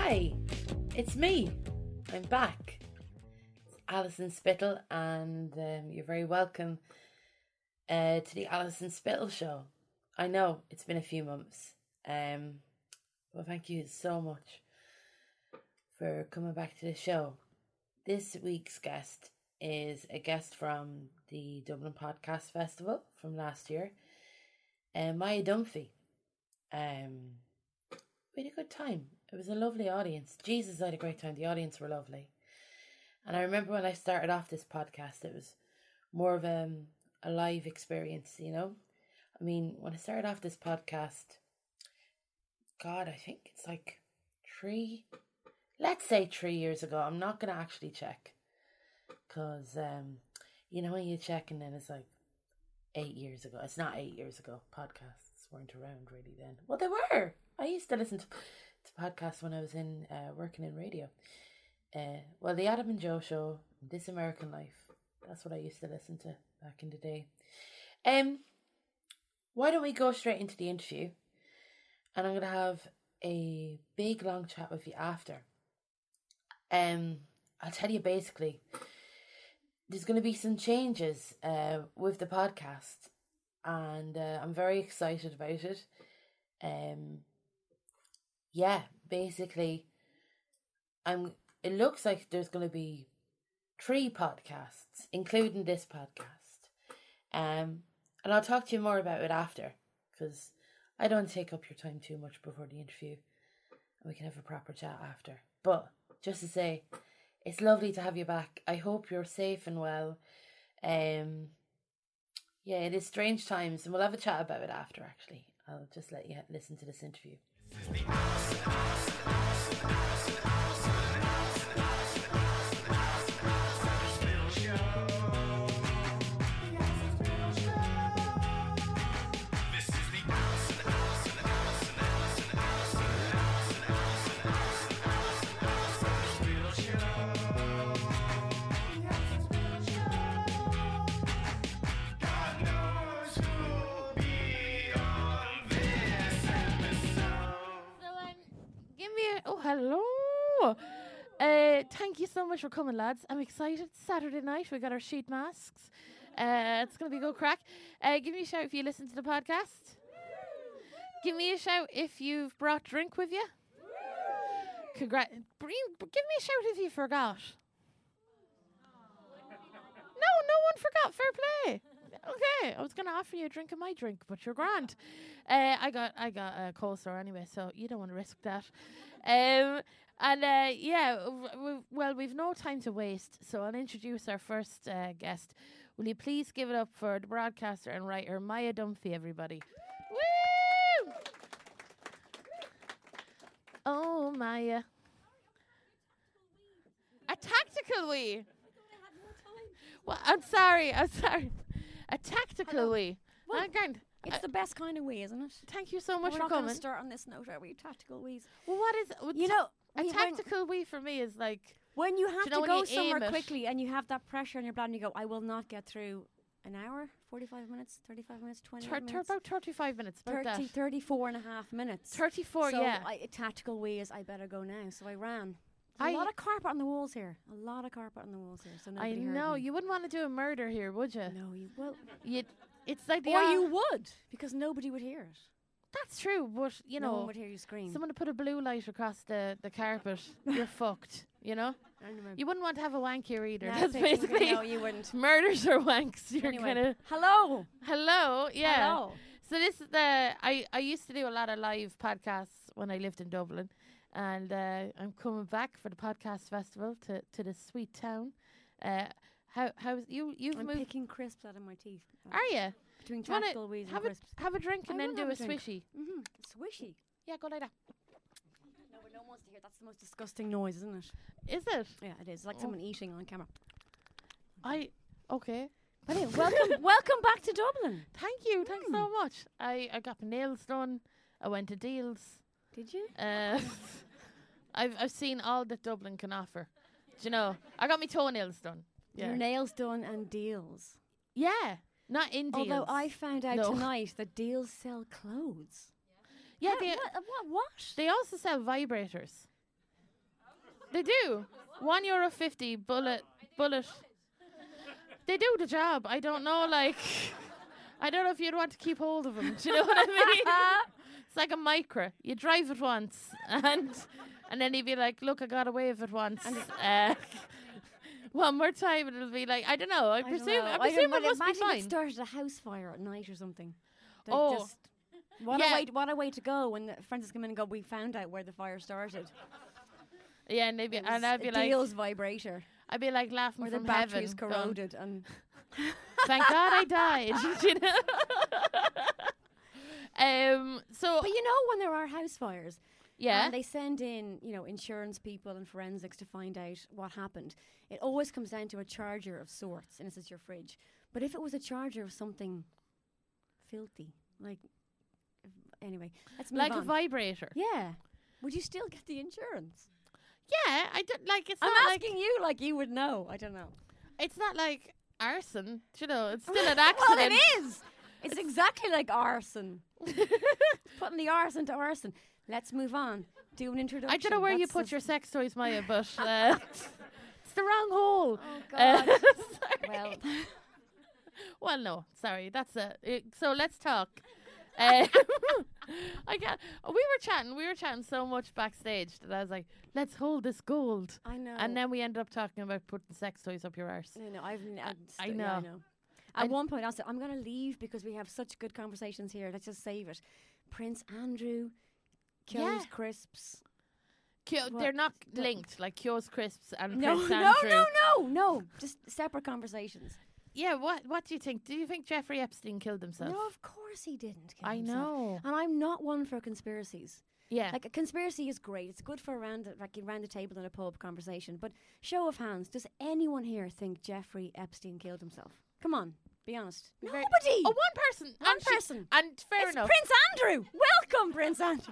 Hi, it's me. I'm back. It's Alison Spittle, and you're very welcome to the Alison Spittle Show. I know it's been a few months, but thank you so much for coming back to the show. This week's guest is a guest from the Dublin Podcast Festival from last year, Maya Dunphy. We had a good time. It was a lovely audience. Jesus, I had a great time. The audience were lovely. And I remember when I started off this podcast, it was more of a live experience, you know? I mean, when I started off this podcast, God, I think it's like 3 years ago. I'm not going to actually check. Because, you know, when you check and then it's like 8 years ago. It's not 8 years ago. Podcasts weren't around really then. Well, they were. I used to listen to podcasts when I was in working in radio. Well, the Adam and Joe Show, This American Life. That's what I used to listen to back in the day. Why don't we go straight into the interview? And I'm going to have a big long chat with you after. I'll tell you basically, there's going to be some changes with the podcast, and I'm very excited about it. Yeah, basically, it looks like there's going to be 3 podcasts, including this podcast. And I'll talk to you more about it after, because I don't take up your time too much before the interview, and we can have a proper chat after. But just to say, it's lovely to have you back. I hope you're safe and well. Yeah, it is strange times, and we'll have a chat about it after, actually. I'll just let you listen to this interview. Hello. Thank you so much for coming, lads. I'm excited. Saturday night, we got our sheet masks. It's going to be go crack. Give me a shout if you listen to the podcast. Give me a shout if you've brought drink with you. Give me a shout if you forgot. No one forgot. Fair play. Okay, I was going to offer you a drink of my drink, but you're grand. I got a coleslaw anyway, so you don't want to risk that. We've no time to waste, so I'll introduce our first guest. Will you please give it up for the broadcaster and writer Maya Dunphy, everybody? Woo! Oh, Maya. A tactical wee. Well, I'm sorry. A tactical wee. Well, it's the best kind of wee, isn't it? Thank you so much We're for not coming. Going to start on this note, are we? Tactical wees. Well, what is a tactical wee for me is like when you have to go somewhere quickly and you have that pressure on your blood and you go, I will not get through an hour, 45 minutes, 35 minutes, 20 minutes. About 35 minutes. 34 and a half minutes. 34, so yeah. A tactical wee is I better go now. So I ran. A lot of carpet on the walls here. So nobody heard me. You wouldn't want to do a murder here, would you? No, you will. It's like you would, because nobody would hear it. That's true, but no one would hear you scream. Someone to put a blue light across the carpet, you're fucked, you know? You wouldn't want to have a wank here either. That's basically no, you wouldn't. Murders or wanks. You're kind of Hello, yeah. Hello. So this is I used to do a lot of live podcasts when I lived in Dublin, and I'm coming back for the podcast festival to this sweet town. How's you've I'm moved? picking crisps out of my teeth. Are you? Between tactical weeds and crisps. Have a drink and then do a swishy. Mm-hmm. Swishy? Yeah, go like that. No, but no one wants to hear. That's the most disgusting noise, isn't it? Is it? Yeah, it is. It's like someone eating on camera. Okay. But anyway, welcome back to Dublin. Thank you. Thanks so much. I got my nails done. I went to Deals. Did you? I've seen all that Dublin can offer. Do you know? I got my toenails done. Yeah. Your nails done and Deals. Yeah, not in Deals. Although I found out tonight that Deals sell clothes. Yeah, what? they also sell vibrators. They do. €1.50 bullet. They do the job. I don't know, like, I don't know if you'd want to keep hold of them. Do you know what I mean? It's like a Micra. You drive it once, and then you'd be like, look, I got away with it once. One more time, and it'll be like, I don't know. I presume it must be imagine fine. it started a house fire at night or something. Like What a way to go when the friends come in and go, we found out where the fire started. Yeah, and I'd be like, Deal's vibrator. I'd be like laughing Or the from heaven. batteries corroded and thank God I died. You know? But you know when there are house fires, yeah, and they send in, insurance people and forensics to find out what happened. It always comes down to a charger of sorts, and it's your fridge. But if it was a charger of something filthy, anyway, let's move on. Like a vibrator. Yeah. Would you still get the insurance? Yeah, I don't like. It's I'm not asking you like you would know. I don't know. It's not like arson. You know, it's still an accident. Well, it is. It's exactly like arson. Putting the arse into arson. Let's move on. Do an introduction. I don't know where you put your sex toys, Maya, but it's the wrong hole. Oh God. Well, no, sorry. That's it. So let's talk. I can't. We were chatting so much backstage that I was like, "Let's hold this gold." I know. And then we ended up talking about putting sex toys up your arse. No, I know. Yeah, I know. At one point, I said, "I'm going to leave because we have such good conversations here. Let's just save it." Prince Andrew, Kyo's Crisps. They're not linked, like Kyo's Crisps and No, Prince Andrew. no. Just separate conversations. Yeah, what do you think? Do you think Jeffrey Epstein killed himself? No, of course he didn't kill I himself. know. And I'm not one for conspiracies. Yeah. Like, a conspiracy is great. It's good for around the table in a pub conversation. But show of hands, does anyone here think Jeffrey Epstein killed himself? Come on, be honest. Nobody! One person. One person. And fair It's enough. Prince Andrew! Welcome, Prince Andrew!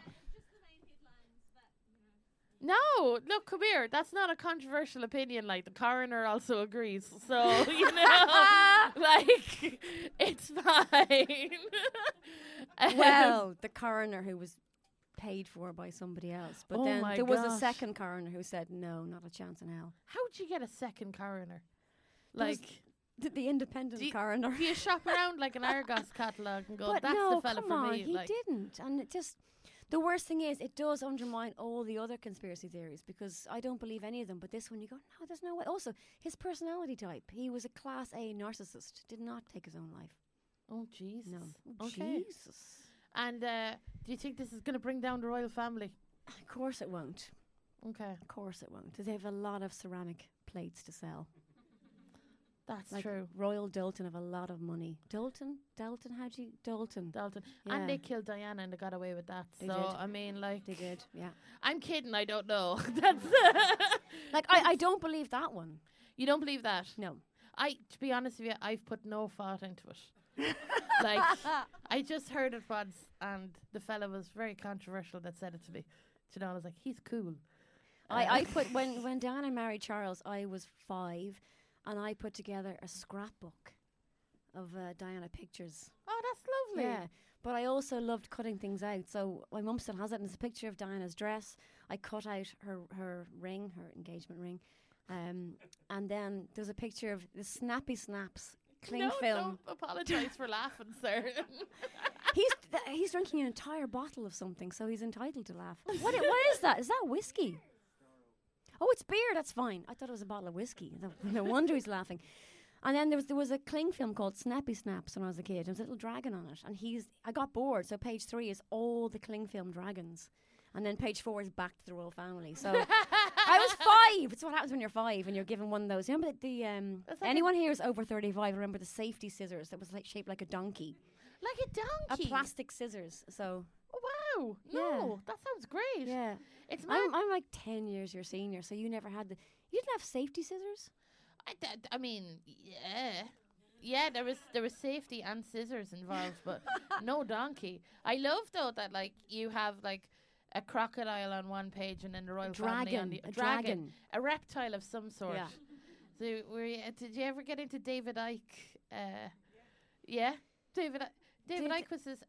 No, look, come here. That's not a controversial opinion. Like, the coroner also agrees. So, you know, like, it's fine. Well, the coroner who was paid for by somebody else. But Oh then my there was a gosh. second coroner who said, no, not a chance in hell. How'd you get a second coroner? There was Like, The independent coroner. do you shop around like an Argos catalogue and go, But that's no, the fella come for on, me? he Like, didn't. And it just... The worst thing is, it does undermine all the other conspiracy theories because I don't believe any of them. But this one, you go, no, there's no way. Also, his personality type. He was a class A narcissist. Did not take his own life. oh, Jesus. No. Oh, Okay. Jesus. And do you think this is going to bring down the royal family? Of course it won't. Okay. Of course it won't. They have a lot of ceramic plates to sell. That's Like true. Royal Dalton have a lot of money. Dalton? How do you... Dalton. Dalton. Yeah. And they killed Diana and they got away with that. They so, did. I mean, like... They did, yeah. I'm kidding, I don't know. That's Like, I don't believe that one. You don't believe that? No. To be honest with you, I've put no thought into it. Like, I just heard it once and the fella was very controversial that said it to me. Do you know, I was like, he's cool. I put... When Diana married Charles, I was 5... And I put together a scrapbook of Diana pictures. Oh, that's lovely. Yeah, but I also loved cutting things out. So my mum still has it, and it's a picture of Diana's dress. I cut out her ring, her engagement ring. And then there's a picture of the Snappy Snaps cling film. Don't apologise for laughing, sir. He's drinking an entire bottle of something, so he's entitled to laugh. What is that? Is that whiskey? Oh, it's beer. That's fine. I thought it was a bottle of whiskey. No wonder he's laughing. And then there was a cling film called Snappy Snaps when I was a kid. There was a little dragon on it, and I got bored. So page 3 is all the cling film dragons, and then page 4 is back to the royal family. So I was 5. It's what happens when you're 5 and you're given one of those. You remember anyone here is over 35? Remember the safety scissors that was shaped like a donkey, like a donkey, a plastic scissors. So. Oh, wow! No, that sounds great. Yeah. It's I'm like 10 years your senior, so you never had you didn't have safety scissors? I mean, yeah, there was safety and scissors involved, but no donkey. I love though that like you have like a crocodile on one page and then the royal family on the dragon, a reptile of some sort. Yeah. So did you ever get into David Icke? Yeah, David Icke was his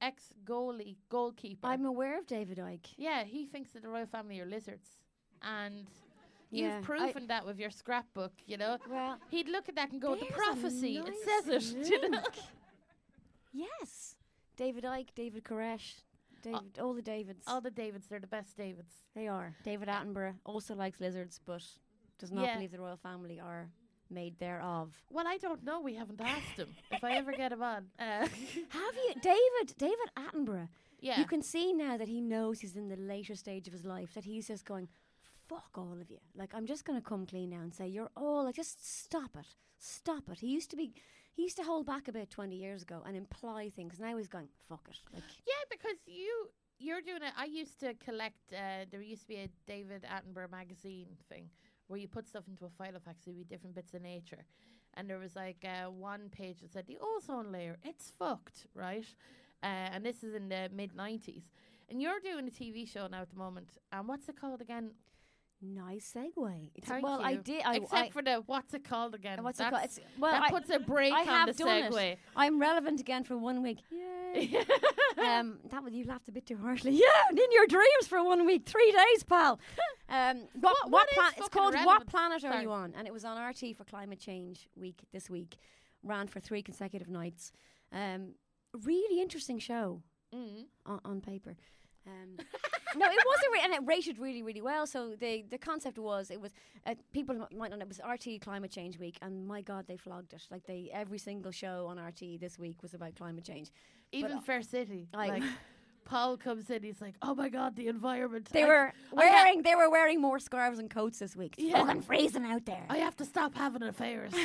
goalkeeper. I'm aware of David Icke. Yeah, he thinks that the royal family are lizards. And Yeah, You've proven that with your scrapbook, you know. Well, He'd look at that and go, the there's a prophecy, it nice says it, you know. link. Yes. David Icke, David Koresh, all the Davids. All the Davids, they're the best Davids. They are. David Attenborough also likes lizards, but does not Yeah. believe the royal family are made thereof. Well, I don't know. We haven't asked him. If I ever get him on. Have you? David Attenborough. Yeah. You can see now that he knows he's in the later stage of his life, that he's just going, fuck all of you. Like, I'm just going to come clean now and say, you're all, like, just stop it. Stop it. He used to hold back a bit 20 years ago and imply things. Now he's going, fuck it. Like, Yeah, because you're doing it. I used to collect. There used to be a David Attenborough magazine thing where you put stuff into a file of actually with different bits of nature, and there was like one page that said the ozone layer, it's fucked, right? And this is in the mid-90s, and you're doing a TV show now at the moment. And what's it called again? nice segue. It's, Thank well, you. I did. Except for the what's it called again? what's it called? That puts a break I on have the done segue. it. I'm relevant again for 1 week. Yay. That was, you laughed a bit too harshly. Yeah, and in your dreams for 1 week, 3 days, pal. What is It's fucking called What relevant? Planet Are Sorry. You On? And it was on RT for Climate Change Week this week. Ran for 3 consecutive nights. Really interesting show Mm. on paper. No, it was and it rated really, really well. So the concept was, it was people might not know, it was RT Climate Change Week, and my God, they flogged it. Like every single show on RT this week was about climate change. Even But, Fair City. I- Like Paul comes in, he's like, "Oh my God, the environment." They were wearing more scarves and coats this week. It's Yeah. fucking freezing out there. I have to stop having affairs.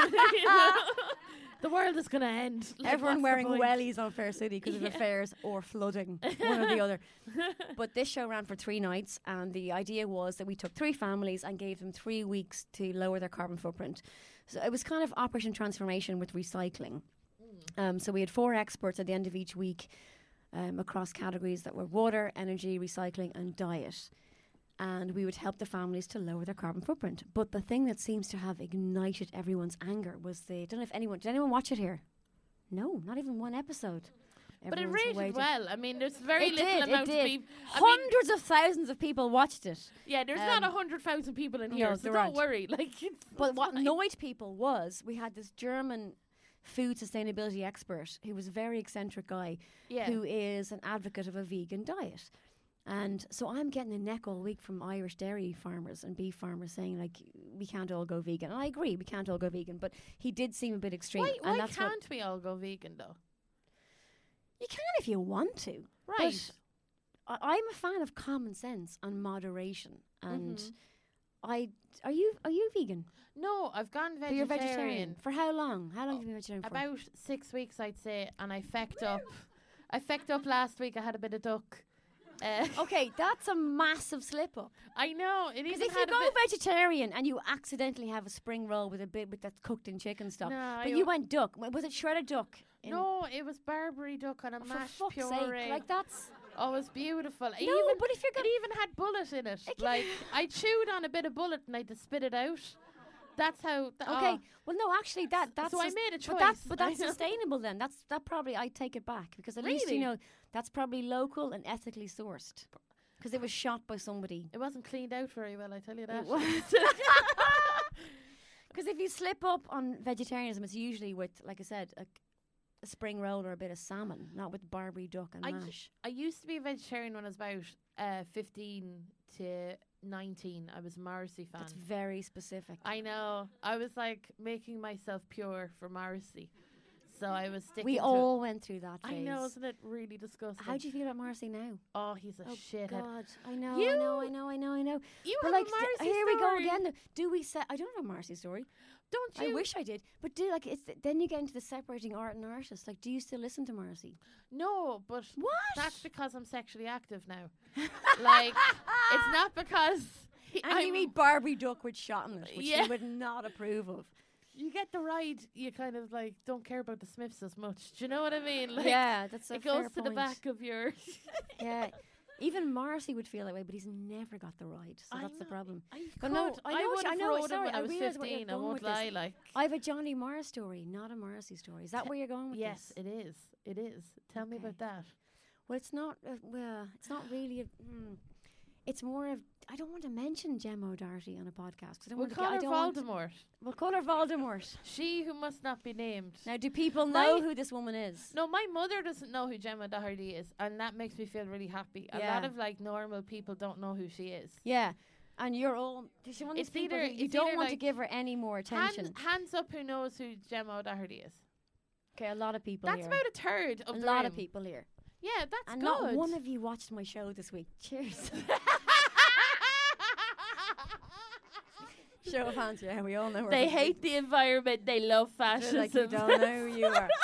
The world is gonna end. Like, Everyone what's the wearing point? wellies on Fair City because of Yeah. affairs or flooding, one or the other. But this show ran for 3 nights, and the idea was that we took 3 families and gave them 3 weeks to lower their carbon footprint. So it was kind of Operation Transformation with recycling. So we had 4 experts at the end of each week across categories that were water, energy, recycling, and diet. And we would help the families to lower their carbon footprint. But the thing that seems to have ignited everyone's anger was did anyone watch it here? No, not even one episode. But it Everyone's rated waiting. well. I mean, there's very It little did, amount it of did. people. Hundreds of thousands of people watched it. Yeah, there's not 100,000 people in No, here, so there don't aren't. worry. Like, it's But what fine. annoyed people was we had this German food sustainability expert who was a very eccentric guy Yeah. who is an advocate of a vegan diet. And so I'm getting a neck all week from Irish dairy farmers and beef farmers saying, like, we can't all go vegan. And I agree, we can't all go vegan, but he did seem a bit extreme. Why and that's what can't we all go vegan though? you can if you want to. Right. But I'm a fan of common sense and moderation. And Mhm. are you vegan? No, I've gone But you're vegetarian. vegetarian. For how long? How long have you been vegetarian for? About 6 weeks, I'd say, and I fecked up. I fecked up last week. I had a bit of duck. Okay, that's a massive slip up. I know. It Because even if you had a go bit. vegetarian and you accidentally have a spring roll with a bit that's cooked in chicken stock, No, but you went duck. Was it shredded duck? No, it was Barbary duck on a For mashed fuck's puree. sake, like that's Oh, it was beautiful. but if you're It even had bullet in it. Like, I chewed on a bit of bullet and I had to spit it out. That's how. okay. Well, no, actually, that's So I made a choice. But that's I know. sustainable then. That probably I take it back because at least you Really? know that's probably local and ethically sourced because it was shot by somebody. It wasn't cleaned out very well, I tell you that. Because if you slip up on vegetarianism, it's usually with, like I said, a spring roll or a bit of salmon, not with Barbary duck and mash. I used to be a vegetarian when I was about 15 to 19. I was a Morrissey fan. That's very specific. I know. I was like making myself pure for Morrissey. So I was sticking We to all went through that I phase. know, isn't it really disgusting? How do you feel about Morrissey now? Oh, he's a shithead. God, I know, You- I know. You But have like, a Morrissey here we go story. again. Though. Do we say? I don't have a Morrissey story. Don't you? I wish I did, but do like it's then you get into the separating art and artist. Like, do you still listen to Morrissey? No, but What? that's because I'm sexually active now. Like, it's not because And you eat Barbary duck with shot in it, which Yeah. you would not approve of. you get the ride. You kind of like don't care about the Smiths as much. Do you know what I mean? Like, Yeah, that's a it fair goes to the point. back of your. Yeah, even Morrissey would feel that way, but he's never got the ride, so I that's the know. problem. I But no, could. I know what would you- I have know, rode him sorry, when I I was realise what you're 15. I going won't with this. lie. Like, I have a Johnny Morris story, not a Morrissey story. Is that where you're going with yes, this? it is. It is. Tell me Okay. about that. Well, it's not. Well, it's not really. it's more of, I don't want to mention Gemma O'Doherty on a podcast. 'Cause I don't We'll want to call get, her I don't want to- Voldemort. We'll call her Voldemort. She who must not be named. Now, do people My- know who this woman is? No, my mother doesn't know who Gemma Doherty is, and that makes me feel really happy. A Yeah. lot of like normal people don't know who she is. Yeah. And you're all, she's one of those It's people either- who you it's don't either want to like give her any more attention. Hands up who knows who Gemma O'Doherty is. Okay, a lot of people That's here. about a third of A the lot of room. people here. Yeah, that's And good. not one of you watched my show this week. Cheers. Show of hands, yeah, we all know. They hate the environment. They love fascism. Like you don't know who you are.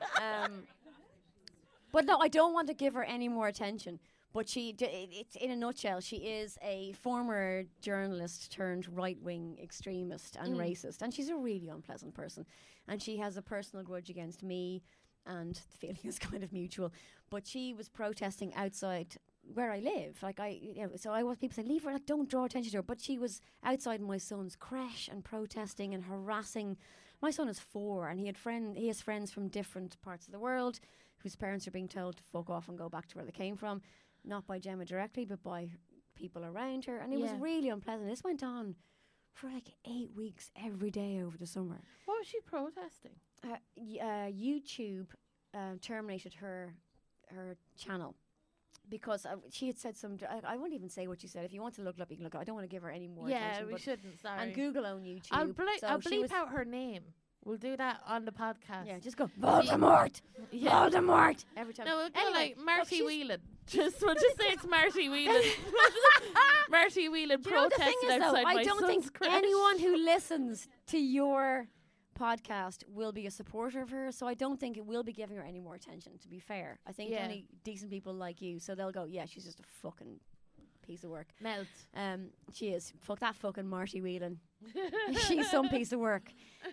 But no, I don't want to give her any more attention. But it's in a nutshell, she is a former journalist turned right-wing extremist and racist. And she's a really unpleasant person. And she has a personal grudge against me, and the feeling is kind of mutual. But she was protesting outside where I live. Like so I was, people say, leave her, like, don't draw attention to her. But she was outside my son's creche and protesting and harassing. My son is 4, and he has friends from different parts of the world whose parents are being told to fuck off and go back to where they came from. Not by Gemma directly, but by people around her. And it was really unpleasant. This went on for like 8 weeks every day over the summer. What was she protesting? YouTube terminated her channel because she had said some. I won't even say what she said. If you want to look it up, you can look it up. I don't want to give her any more Yeah, attention. we but- shouldn't. Sorry. And Google own YouTube. I'll So she bleep was- out her name. We'll do that on the podcast. Yeah, just go Voldemort. Yeah. Voldemort every time. No, we'll go Anyway, like Marty she's- Whelan. We'll just say it's Marty Whelan. Marty Whelan Do you know the thing protested is, though, outside my I don't son's think creche. anyone who listens to your podcast will be a supporter of her, so I don't think it will be giving her any more attention, to be fair. I think Yeah. only decent people like you, so they'll go, yeah, she's just a fucking piece of work. Melt. She is. Fuck that fucking Marty Whelan. She's some piece of work.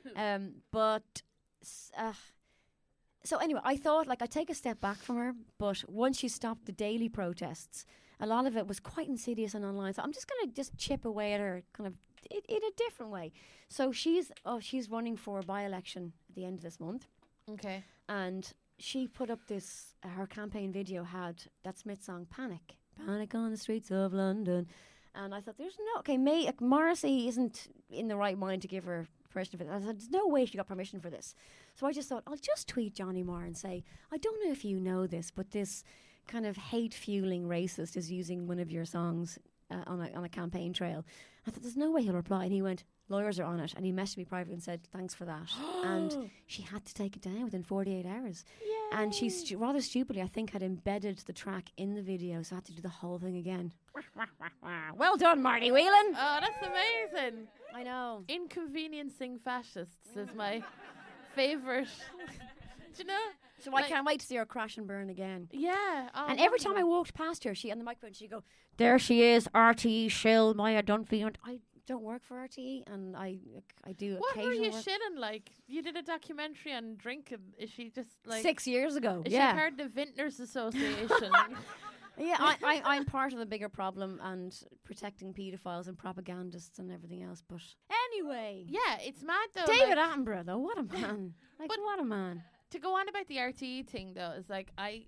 So anyway, I thought, like, I'd take a step back from her, but once she stopped the daily protests, a lot of it was quite insidious and online. So I'm just going to just chip away at her kind of in a different way. So she's running for a by-election at the end of this month. Okay. And she put up this, her campaign video had that Smith song, Panic. Panic on the streets of London. And I thought, Morrissey isn't in the right mind to give her permission for this. I said, there's no way she got permission for this. So I just thought, I'll just tweet Johnny Marr and say, I don't know if you know this, but this kind of hate-fueling racist is using one of your songs on a campaign trail. I thought, there's no way he'll reply. And he went, lawyers are on it. And he messaged me privately and said, thanks for that. And she had to take it down within 48 hours. Yeah. And she rather stupidly, I think, had embedded the track in the video, so I had to do the whole thing again. Well done, Marty Whelan. Oh, that's amazing. I know. Inconveniencing fascists is my favourite. Do you know? So Like- I can't wait to see her crash and burn again. Yeah. Oh, And every time I walked past her, she on the microphone, she'd go, there she is, RTE shill, Maya Dunphy. And I don't work for RTE, and I do what were occasional you work. shitting like? You did a documentary on drinking. Is she just like 6 years ago, Is yeah. she part of the Vintners Association? Yeah, I'm part of the bigger problem and protecting paedophiles and propagandists and everything else. But anyway, Yeah, it's mad though. David like, Attenborough, though, what a man! Like, But- what a man! to go on about the RTE thing though, is like I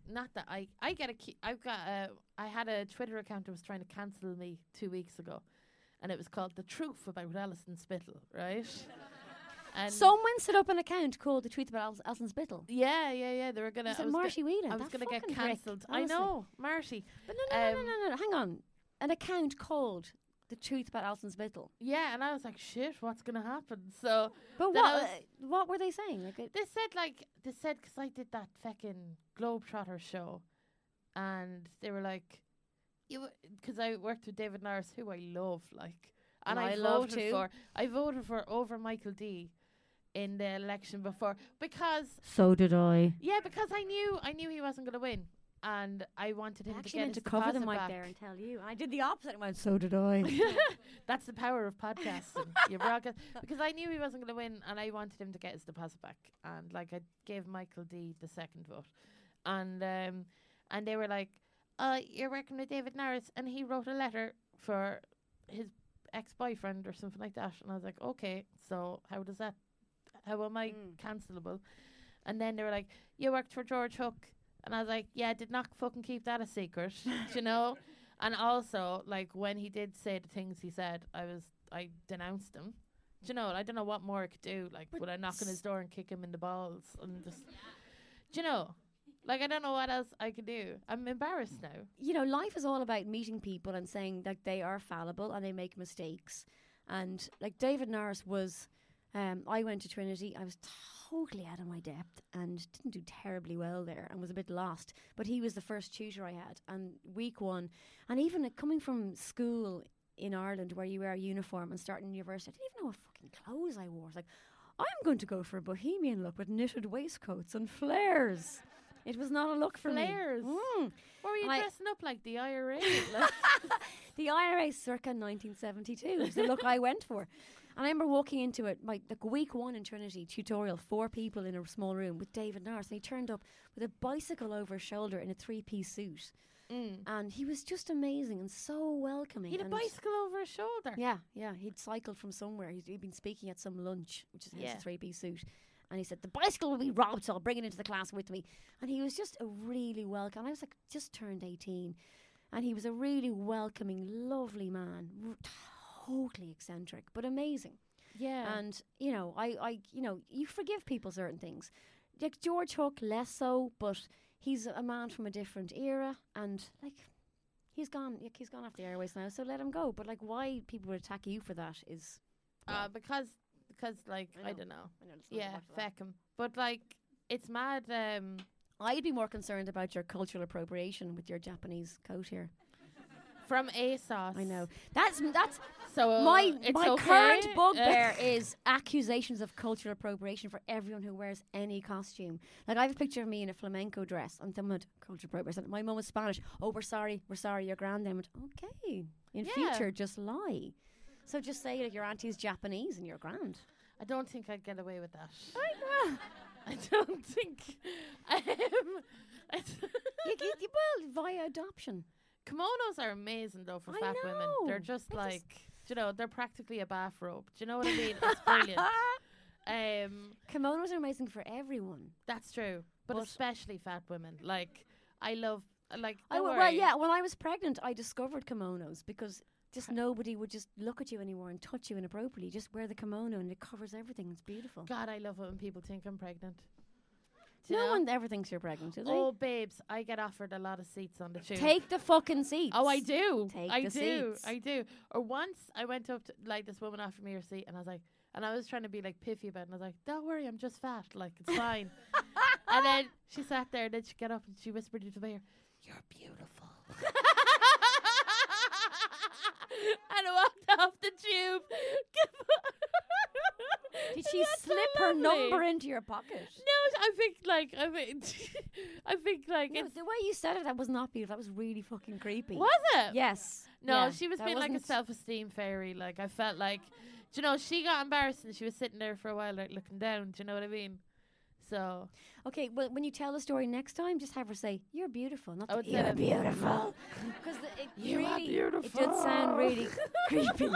had a Twitter account that was trying to cancel me 2 weeks ago, and it was called The Truth About Alison Spittle, right? And Someone set up an account called The Truth About Alison Spittle. yeah, they were gonna. Is I it was Marty Whelan? I was That gonna get fucking prick, cancelled. I honestly. know, Marty. But no, hang on. An account called The Truth About Alison Spittle. Yeah, and I was like, shit, what's gonna happen? So But Then I what were they saying? Like, they said because I did that fucking Globetrotter show, and they were like, because I worked with David Norris, who I love, like, and I I love voted too. for. I voted for over Michael D in the election before because so did I. because I knew he wasn't gonna win, and I wanted I him to actually get meant his to cover the deposit mic back. there and tell you. And I did the opposite and went, so did I. That's the power of podcasting. You broadcast because I knew he wasn't going to win, and I wanted him to get his deposit back. And like I gave Michael D the second vote, and they were like, "You're working with David Norris," and he wrote a letter for his ex-boyfriend or something like that. And I was like, "Okay, so how am I cancelable?" And then they were like, "You worked for George Hook," and I was like, "Yeah, I did not fucking keep that a secret," you know. And also, like, when he did say the things he said, I denounced him. Do you know? I don't know what more I could do. Like, would I knock on his door and kick him in the balls and just, do you know? Like, I don't know what else I could do. I'm embarrassed now. You know, life is all about meeting people and saying that they are fallible and they make mistakes. And like David Norris was, I went to Trinity. I was totally out of my depth and didn't do terribly well there and was a bit lost. But he was the first tutor I had. And week one, and even coming from school in Ireland where you wear a uniform and starting university, I didn't even know what fucking clothes I wore. I was like, I'm going to go for a bohemian look with knitted waistcoats and flares. It was not a look for Flares. me. Or were you I- dressing up like the IRA? Like, The IRA circa 1972 was the look I went for. And I remember walking into it, like week one in Trinity tutorial, 4 people in a small room with David Norris. And he turned up with a bicycle over his shoulder in a 3-piece suit. And he was just amazing and so welcoming. he had a and bicycle over his shoulder. Yeah. He'd cycled from somewhere. He'd been speaking at some lunch, which is his Yeah. 3-piece suit. And he said, the bicycle will be robbed, so I'll bring it into the class with me. And he was just a really welcome. I was like, just turned 18. And he was a really welcoming, lovely man. Totally eccentric, but amazing. Yeah. And, you know, you forgive people certain things. Like George Hook, less so, but he's a man from a different era. And, like, he's gone off the airways now, so let him go. But, like, why people would attack you for that is... Because like, I don't know. I know, it's not Yeah, much of that. feck him. But, like, it's mad. I'd be more concerned about your cultural appropriation with your Japanese coat here. From ASOS. I know. That's So my it's my okay. current bugbear is accusations of cultural appropriation for everyone who wears any costume. Like I have a picture of me in a flamenco dress and someone had cultural appropriation. My mum was Spanish. Oh, we're sorry, your grand. I went, okay. In Yeah. future, just lie. So just say like your auntie's Japanese and you're grand. I don't think I'd get away with that. Well, I don't think. well, via adoption. Kimonos are amazing though for I fat women. know. They're just They like, do you know, they're practically a bathrobe. Do you know what I mean? It's brilliant. Kimonos are amazing for everyone. That's true, but But- especially fat women. Like, I love, like, Well, when I was pregnant, I discovered kimonos because just nobody would just look at you anymore and touch you inappropriately. Just wear the kimono and it covers everything. It's beautiful. God, I love it when people think I'm pregnant. Do you No know? one ever thinks you're pregnant, do they? Oh, babes, I get offered a lot of seats on the tube. Take the fucking seats. Oh, I do. Take I the do. seats. I do. Or once I went up to, like, this woman offered me her seat and I was like, and I was trying to be like piffy about it and I was like, don't worry, I'm just fat. Like, it's fine. And then she sat there and then she got up and she whispered into my ear, you're beautiful. And I walked off the tube. Did she That's so slip her lovely. number into your pocket? No, I think like No, it's, the way you said it, that was not beautiful. That was really fucking creepy. was it? Yes. No, Yeah, she was that being like a wasn't- self-esteem fairy. Like, I felt like, do you know, she got embarrassed and she was sitting there for a while, like, looking down. Do you know what I mean? So, Okay, well, when you tell the story next time, just have her say, you're beautiful. Not I would say you're that- beautiful. Because it You are really, beautiful. it did sound really creepy.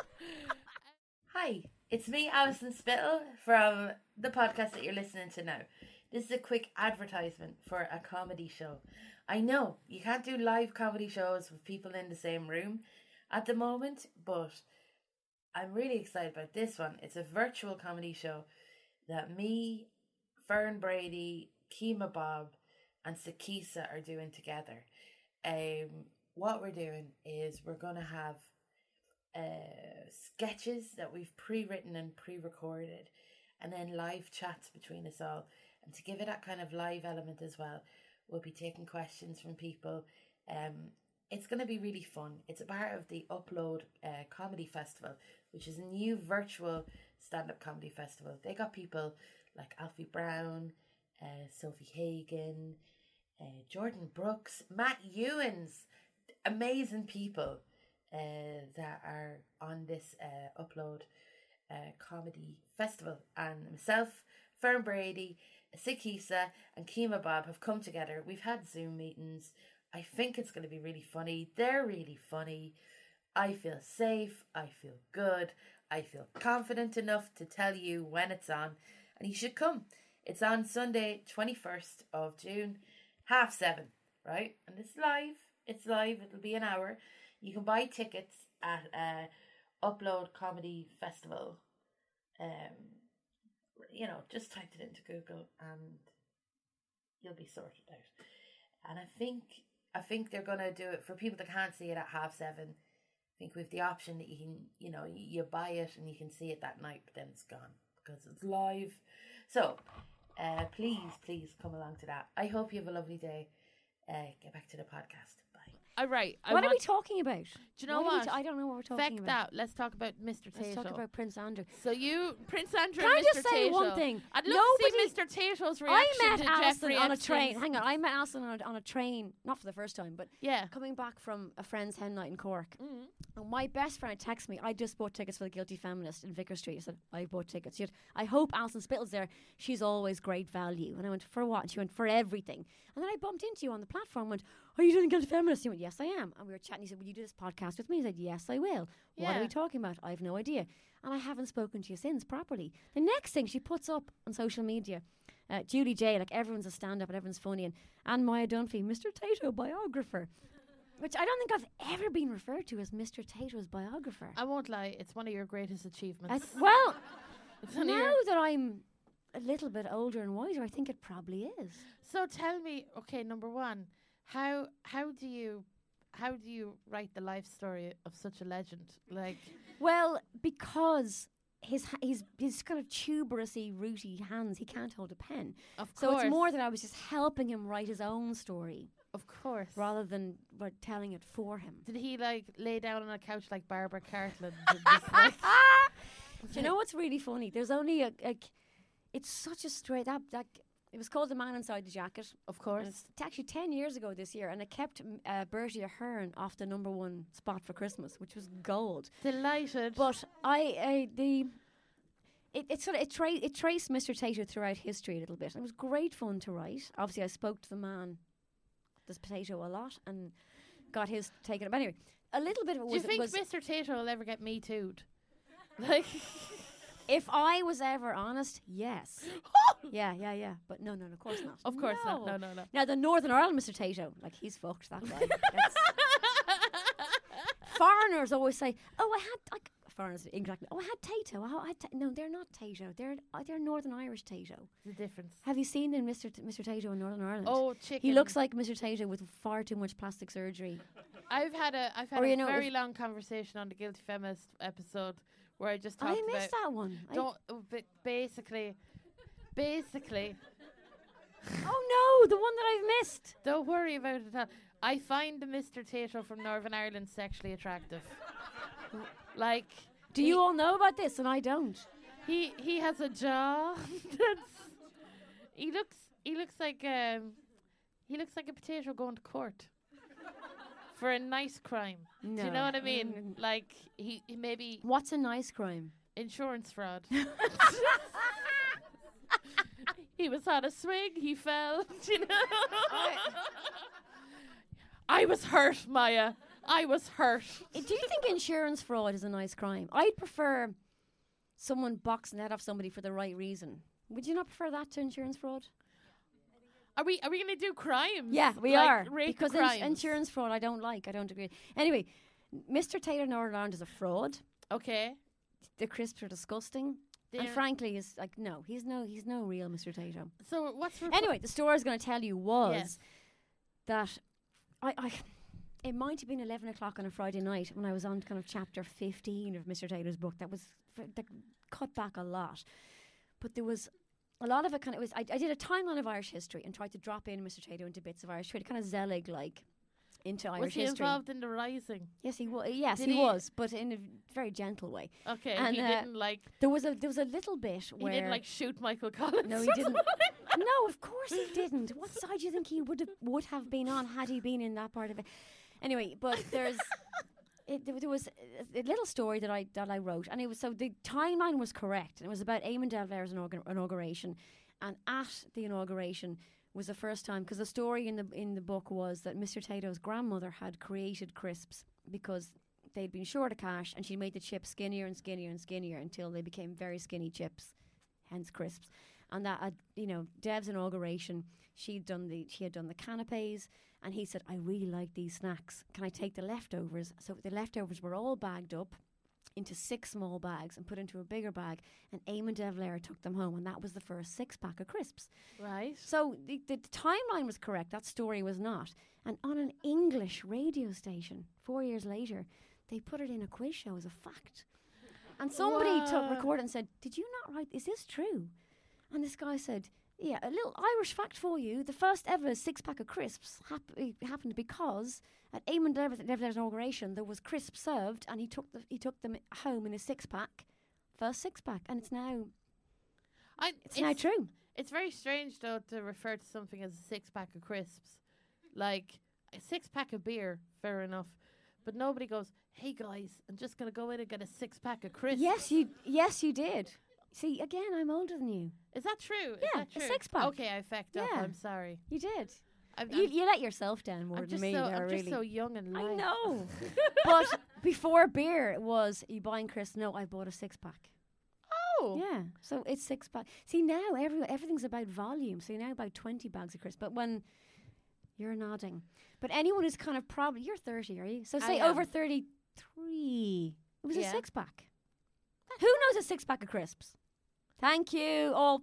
Hi, it's me, Alison Spittle, from the podcast that you're listening to now. This is a quick advertisement for a comedy show. I know you can't do live comedy shows with people in the same room at the moment, but I'm really excited about this one. It's a virtual comedy show that me, Fern Brady, Kima Bob, and Sakisa are doing together. What we're doing is we're going to have sketches that we've pre-written and pre-recorded, and then live chats between us all. And to give it that kind of live element as well, we'll be taking questions from people. It's going to be really fun. It's a part of the Upload Comedy Festival, which is a new virtual stand-up comedy festival. They got people like Alfie Brown, Sophie Hagen, Jordan Brooks, Matt Ewins, amazing people that are on this Upload Comedy Festival. And myself, Fern Brady, Sakisa and Kima Bob have come together. We've had Zoom meetings. I think it's going to be really funny. They're really funny. I feel safe. I feel good. I feel confident enough to tell you when it's on. And you should come. It's on Sunday, 21st of June, 7:30, right? And it's live. It's live. It'll be an hour. You can buy tickets at Upload Comedy Festival. Just type it into Google and you'll be sorted out. And I think they're gonna do it for people that can't see it at 7:30. I think we have the option that you can, you buy it and you can see it that night, but then it's gone because it's live. So, please come along to that. I hope you have a lovely day. Get back to the podcast. Bye. All right. What are we talking about? Do you know what? I don't know what we're talking Feck about. that. Let's talk about Mr. Tato. Let's talk about Prince Andrew. So Prince Andrew Can and I Mr. just say Tato. one thing? I'd love to see Mr. Tato's reaction I met to Alison Jeffrey on a Epstein's- train. Hang on, I met Alison on a train, not for the first time, but Yeah. coming back from a friend's hen night in Cork. Mm. And my best friend texted me, I just bought tickets for The Guilty Feminist in Vicar Street. I said, I bought tickets. She said, I hope Alison Spittle's there. She's always great value. And I went, for what? And she went, for everything. And then I bumped into you on the platform and went, are you doing Guilty Feminist? He went, yes, I am. And we were chatting. He said, will you do this podcast with me? I said, yes, I will. What are Yeah. we talking about? I have no idea. And I haven't spoken to you since properly. The next thing she puts up on social media, Julie J, like everyone's a stand-up and everyone's funny. And Maya Dunphy, Mr. Tato biographer. Which I don't think I've ever been referred to as Mr. Tato's biographer. I won't lie. It's one of your greatest achievements. Well, It's one of now your- that I'm a little bit older and wiser, I think it probably is. So tell me, okay, number one, how do you write the life story of such a legend? Like, Well, because his kind of tuberousy, rooty hands, he can't hold a pen. of So course, it's more that I was just helping him write his own story of course. rather than telling it for him. Did he like lay down on a couch like Barbara Cartland? And just, like, Do you know what's really funny? There's only it's such a straight that it was called The Man Inside the Jacket. of And course. it's actually 10 years ago this year, and it kept Bertie Ahern off the #1 spot for Christmas, which was gold. Delighted. But it traced Mr. Tato throughout history a little bit. It was great fun to write. Obviously, I spoke to the man, this potato, a lot, and got his take on it. But anyway, a little bit of it do you was. think was Mr. Tato will ever get Me Too'd? Like, if I was ever honest, yes. Yeah. But no, of course not. of course not. No. No. Now, the Northern Ireland Mr. Tato, like, he's fucked, that guy. Foreigners always say, foreigners exactly. Oh, I had Tato. No, they're not Tato. They're Northern Irish Tato. The difference. Have you seen the Mr. Tato in Northern Ireland? Oh, chicken. He looks like Mr. Tato with far too much plastic surgery. I've had a Or, you know, very if- long conversation on the Guilty Feminist episode where I just talked I about. missed that one. Basically, Oh no, the one that I've missed. don't worry about it at all. I find the Mr. Tato from Northern Ireland sexually attractive. Like, Do you all know about this? And I don't. he has a jaw. He looks like a potato going to court for a nice crime. Do you know what I mean? Like he maybe What's a nice crime? insurance fraud. He was on a swing. He fell. Do you know? I was hurt, Maya. I was hurt. Do you think insurance fraud is a nice crime? I'd prefer someone boxing the head off somebody for the right reason. Would you not prefer that to insurance fraud? Are we going to do crimes? Yeah, we Like are. rape Because crimes? insurance fraud I don't like. I don't agree. Anyway, Mr. Taylor Northern Ireland is a fraud. Okay. The crisps are disgusting. And They're- frankly, he's like, no, he's no real Mr. Tato. So what's Anyway, the story I was going to tell you was Yes. that it might have been 11 o'clock on a Friday night when I was on kind of chapter 15 of Mr. Taylor's book. That cut back a lot. But there was a lot of it kind of was, I did a timeline of Irish history and tried to drop in Mr. Tato into bits of Irish history, kind of Zelig-like into Irish was he history. involved in the Rising? Yes, he was. Yes, Did he he- was, but in a very gentle way. Okay, And, he didn't like There was a little bit he where didn't like shoot Michael Collins. no, he didn't. No, of course he didn't. What side do you think he would have been on had he been in that part of it? Anyway, but there was a little story that I wrote, and it was so the timeline was correct, and it was about Eamon Del Vare's inauguration, and at the inauguration was the first time, because the story in the book was that Mr. Tato's grandmother had created crisps because they'd been short of cash, and she made the chips skinnier and skinnier and skinnier until they became very skinny chips, hence crisps. And that, Dev's inauguration, she had done the canapes, and he said, I really like these snacks. Can I take the leftovers? So the leftovers were all bagged up into 6 small bags and put into a bigger bag, and Eamon de Valera took them home, and that was the first 6-pack of crisps. Right. So the timeline was correct. That story was not. And on an English radio station 4 years later, they put it in a quiz show as a fact. And somebody recorded and said, did you not write, is this true? And this guy said, yeah, a little Irish fact for you. The first ever 6-pack of crisps happened because at Eamon de Valera's inauguration, there was crisps served, and he took them home in a 6-pack, first 6-pack, and it's now true. It's very strange, though, to refer to something as a 6-pack of crisps. Like, a 6-pack of beer, fair enough. But nobody goes, hey, guys, I'm just going to go in and get a 6-pack of crisps. Yes, you did. See, again, I'm older than you. Is that true? Yeah, Is that true? a 6-pack. Okay, I fecked up. I'm sorry. You did. I'm You let yourself down more than me. I'm really. just so young and light. I know. But before beer, it was, you buying crisps? No, I bought a 6-pack. Oh. Yeah, so it's 6-pack. See, now everything's about volume. So you're now about 20 bags of crisps. But when you're nodding. But anyone who's kind of probably, you're 30, are you? So say over 33. It was a 6-pack. Who knows a 6-pack of crisps? Thank you. All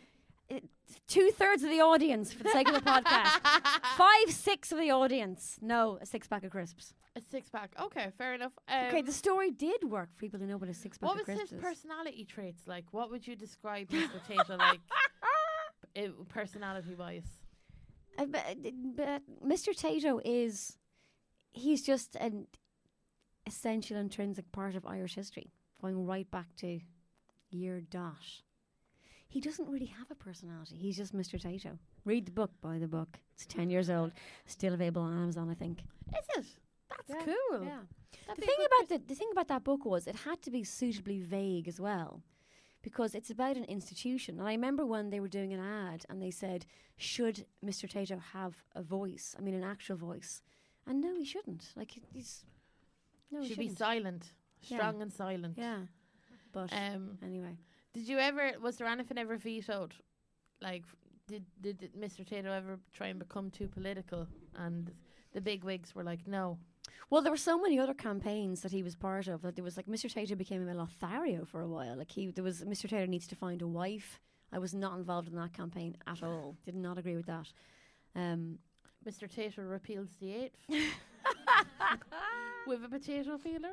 2/3 of the audience for the sake of the podcast. 5/6 of the audience know a 6-pack of crisps. A 6-pack. Okay, fair enough. Okay, the story did work for people who know what a 6-pack what of crisps is. was his personality traits like? What would you describe Mr. Tato like, personality-wise? But Mr. Tato he's just an essential, intrinsic part of Irish history, going right back to year dot. He doesn't really have a personality. He's just Mr. Tato. Read the book, buy the book. It's 10 years old, still available on Amazon, I think. Is it? That's cool. Yeah. The thing about that book was it had to be suitably vague as well, because it's about an institution. And I remember when they were doing an ad and they said, should Mr. Tato have a voice? I mean, an actual voice. And no, he shouldn't. Like, he should be silent. Strong and silent. Yeah. But anyway. Was there anything ever vetoed? Like, did Mr. Tato ever try and become too political? And the big wigs were like, no. Well, there were so many other campaigns that he was part of. That there was like Mr. Tato became a Lothario for a while. Like there was Mr. Tato needs to find a wife. I was not involved in that campaign at all. Did not agree with that. Mr. Tato repeals the 8th with a potato peeler.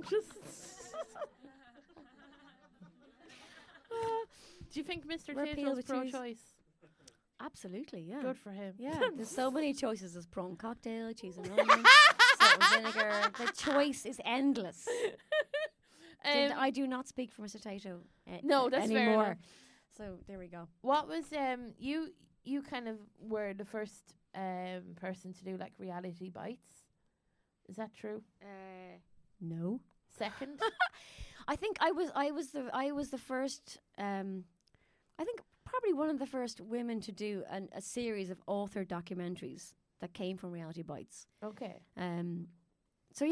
Do you think Mr. Tato's pro-choice? Absolutely, yeah. Good for him. Yeah, there's so many choices. There's prawn cocktail, cheese and onion, salt and vinegar. The choice is endless. I do not speak for Mr. Tato no, that's anymore. Fair enough. So there we go. What was you kind of were the first person to do like reality bites? Is that true? No. Second? I think I was the first. I think probably one of the first women to do a series of authored documentaries that came from Reality Bites. Okay. So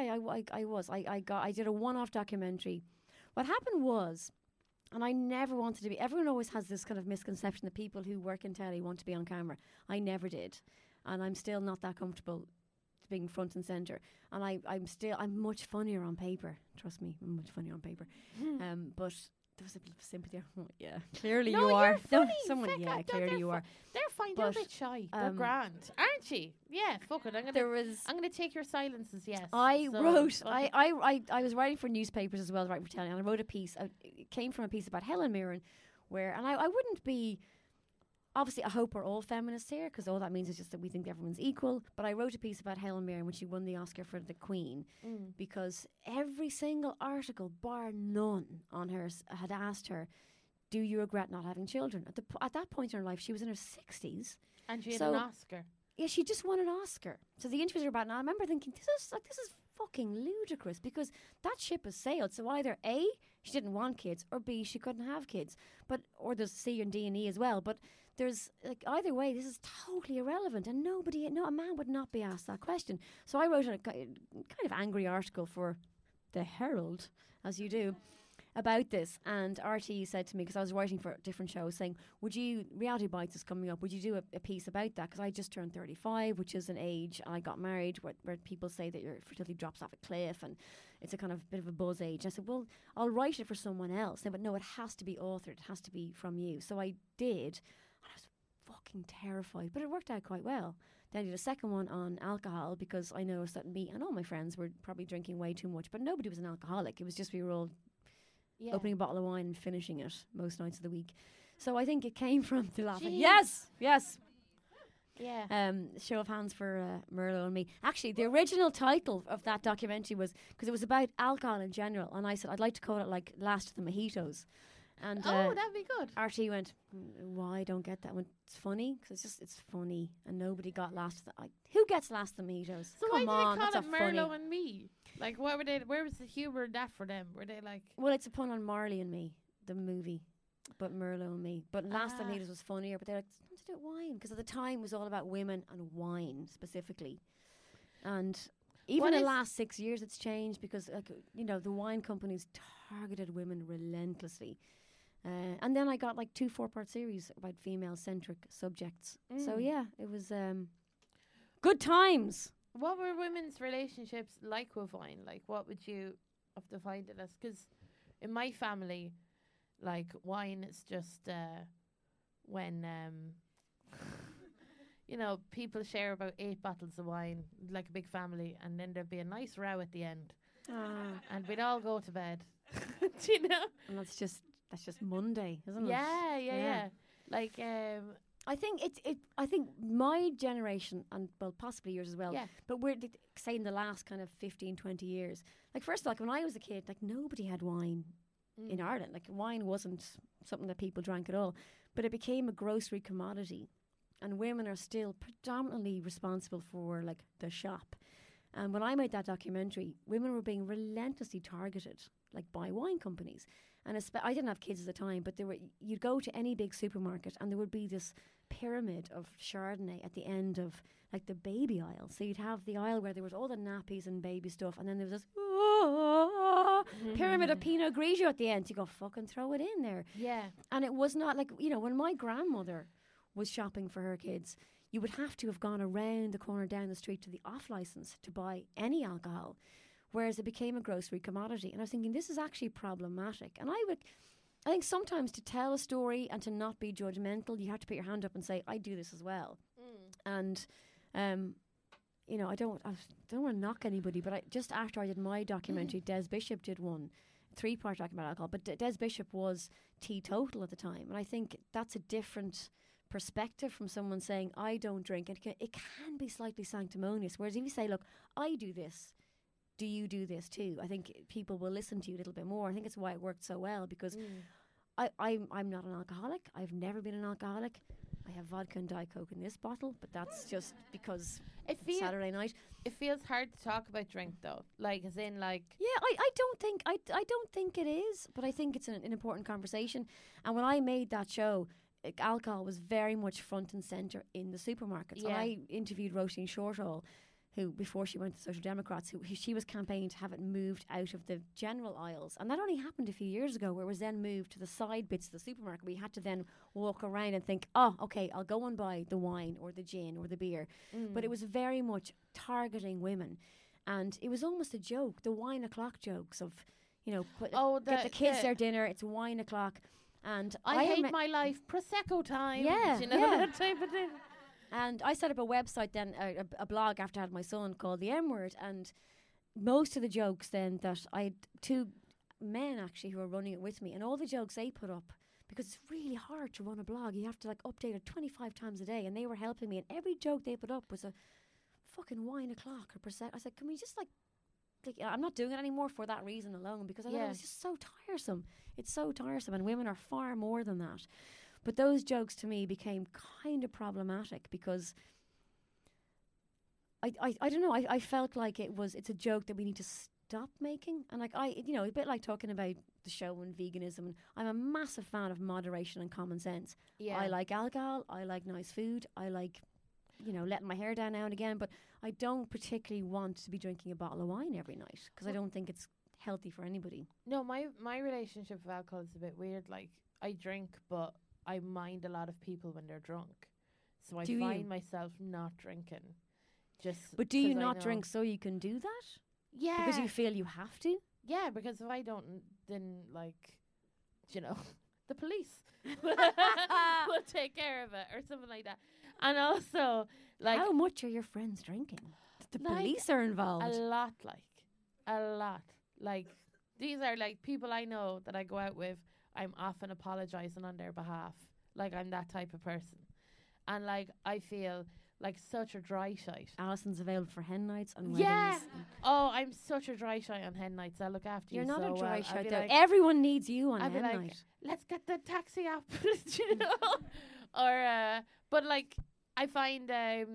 I did a one-off documentary. What happened was, and I never wanted to be. Everyone always has this kind of misconception that people who work in telly want to be on camera. I never did, and I'm still not that comfortable being front and center. And I'm much funnier on paper. Trust me, I'm much funnier on paper. But there was a bit of sympathy. Yeah, clearly no, you are. You're funny. Clearly you are. They're fine. They're a bit shy. They're grand, aren't you? Yeah, fuck it. I'm gonna take your silences. Yes. I was writing for newspapers as well as writing for telly, and I wrote a piece. It came from a piece about Helen Mirren, and I wouldn't be. Obviously, I hope we're all feminists here, because all that means is just that we think everyone's equal. But I wrote a piece about Helen Mirren when she won the Oscar for The Queen, because every single article, bar none, on her had asked her, do you regret not having children? At that point in her life, she was in her 60s. And she had an Oscar. Yeah, she just won an Oscar. So the interviews are about it. And I remember thinking, this is fucking ludicrous, because that ship has sailed. So either A, she didn't want kids, or B, she couldn't have kids. Or there's C and D and E as well. But there's either way, this is totally irrelevant, and a man would not be asked that question. So I wrote a kind of angry article for the Herald, as you do, about this, and RT said to me, because I was writing for a different show, saying, would you, Reality Bites is coming up, would you do a piece about that? Because I just turned 35, which is an age, and I got married where people say that your fertility drops off a cliff, and it's a kind of bit of a buzz age. I said, well, I'll write it for someone else. They went, no, it has to be authored, it has to be from you. So I did, and I was fucking terrified, but it worked out quite well. Then I did a second one on alcohol, because I noticed that me and all my friends were probably drinking way too much, but nobody was an alcoholic. It was just we were all opening a bottle of wine and finishing it most nights of the week. So I think it came from the laughing. Yes. Yeah. Show of hands for Merlot and me. Actually, the original title of that documentary was, because it was about alcohol in general, and I said I'd like to call it like Last of the Mojitos. And that'd be good. RT went, why? I don't get that. I went, it's funny, because it's funny, and nobody got Last of the... who gets Last of the Mojitos? So Come why on, did they that's call it a funny... Merlot and me? Like, what were they? Where was the humour in that for them? Were they like? Well, it's a pun on Marley and Me, the movie, but Merlot and Me. But Last of the Mojitos was funnier, but they're like, something to do with wine, because at the time it was all about women and wine specifically. And even the last 6 years it's changed, because the wine companies targeted women relentlessly. And then I got like 2 4-part series about female-centric subjects. So yeah, it was good times. What were women's relationships like with wine? Like, what would you have defined it as? Because in my family, like, wine is just when people share about 8 bottles of wine, like a big family, and then there'd be a nice row at the end, and we'd all go to bed. Do you know? And that's just Monday, isn't it? Yeah. Like, I think I think my generation, and well, possibly yours as well, but we're saying the last kind of 15, 20 years. Like, first of all, like, when I was a kid, like, nobody had wine in Ireland. Like, wine wasn't something that people drank at all, but it became a grocery commodity, and women are still predominantly responsible for, like, the shop. And when I made that documentary, women were being relentlessly targeted, like, by wine companies. And I didn't have kids at the time, but you'd go to any big supermarket and there would be this pyramid of Chardonnay at the end of, like, the baby aisle. So you'd have the aisle where there was all the nappies and baby stuff, and then there was this pyramid of Pinot Grigio at the end. You go, fucking throw it in there. Yeah. And it was not like, when my grandmother was shopping for her kids, you would have to have gone around the corner down the street to the off license to buy any alcohol. Whereas it became a grocery commodity. And I was thinking, this is actually problematic. And I think sometimes to tell a story and to not be judgmental, you have to put your hand up and say, I do this as well. And, I don't want to knock anybody, but just after I did my documentary, Des Bishop did one, 3-part documentary about alcohol, but Des Bishop was teetotal at the time. And I think that's a different perspective from someone saying, I don't drink. And it can be slightly sanctimonious. Whereas if you say, look, I do this, do you do this too? I think people will listen to you a little bit more. I think it's why it worked so well, because I'm not an alcoholic. I've never been an alcoholic. I have vodka and Diet Coke in this bottle, but that's just because Saturday night. It feels hard to talk about drink though, like, as in, like, I don't think it is, but I think it's an important conversation. And when I made that show, alcohol was very much front and centre in the supermarkets. And I interviewed Roisin Shortall, who, before she went to Social Democrats, who she was campaigning to have it moved out of the general aisles. And that only happened a few years ago, where it was then moved to the side bits of the supermarket. We had to then walk around and think, oh, okay, I'll go and buy the wine or the gin or the beer. But it was very much targeting women. And it was almost a joke, the wine o'clock jokes of, get the kids their dinner, it's wine o'clock. And I hate my life, Prosecco time. Yeah, that type of thing. And I set up a website then, a blog after I had my son, called The M Word. And most of the jokes then that I had 2 men actually who were running it with me, and all the jokes they put up, because it's really hard to run a blog. You have to, like, update it 25 times a day, and they were helping me. And every joke they put up was a fucking wine o'clock or percent. I said, can we just like I'm not doing it anymore for that reason alone, because I thought it was just so tiresome. It's so tiresome, and women are far more than that. But those jokes to me became kind of problematic, because I don't know, I felt like it's a joke that we need to stop making. And like a bit like talking about the show and veganism, and I'm a massive fan of moderation and common sense. I like alcohol, I like nice food, I like letting my hair down now and again, but I don't particularly want to be drinking a bottle of wine every night, because I don't think it's healthy for anybody. No, my relationship with alcohol is a bit weird. Like, I drink, but I mind a lot of people when they're drunk. So I Do you? find myself not drinking. But do you 'cause I not know- drink so you can do that? Yeah. Because you feel you have to? Yeah, because if I don't, then, like, you know, the police will take care of it or something like that. And also, like, How much are your friends drinking? The Like, police are involved. a lot. Like, these are, like, people I know that I go out with. I'm often apologising on their behalf. Like, I'm that type of person. And, like, I feel like such a dry shite. Alison's available for hen nights and Yeah. weddings. Oh, I'm such a dry shite on hen nights. I look after You're you not so a dry well. I'd shite be though. like, Everyone needs you on I'd be hen like, night. let's get the taxi app, you know. Or, but like, I find